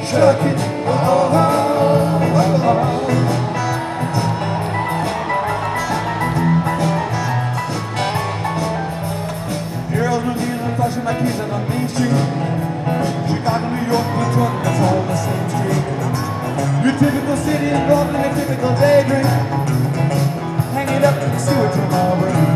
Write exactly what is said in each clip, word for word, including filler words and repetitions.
trucking. Oh, oh, oh, oh. Girls were dealing, flashing my keys on Main Street. Chicago, New York, Detroit, that's all the same street. Your typical city is Brooklyn, a typical daydream. Hanging up in the sewage from Auburn.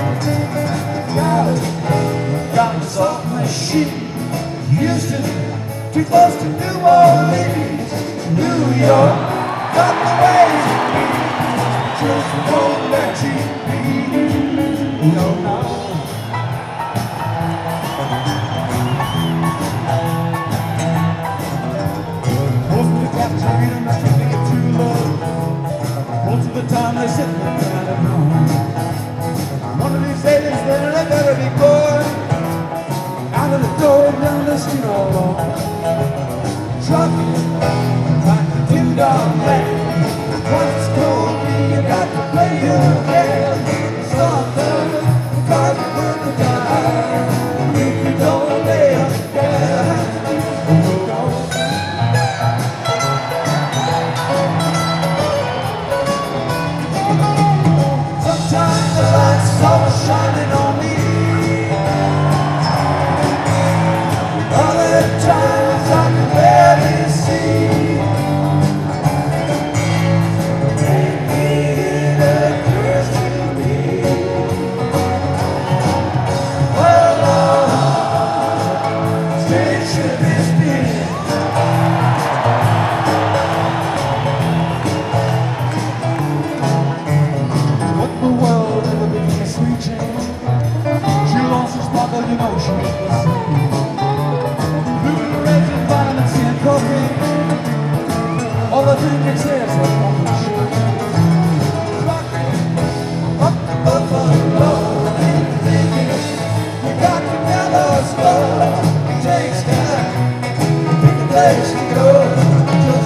Got the soft machine. Houston, too close to New Orleans. New York, got the ways of me. Just won't let you be. No, no. Most of the captains are reading the street, they get too low. Most of the time they sit there kind of home. One of these days, then I better be going out of the door, down the street all alone. Trucking, like the two-dog land. Once it's told me you got to play your game. Stop thunder, the cars will burn the tire. If you don't lay up down, we'll go. Sometimes the light's all shining on me. Other times I can barely see. Maybe it occurs to me. Well, our station is big. What the world ever became a sweet change. She lost her sparkle, you know she was the same. Vitamins and cocaine. All the things it says are on the show. Rocking up the buffalo, thinking you got to mellow slow. It takes time, pick a place to go.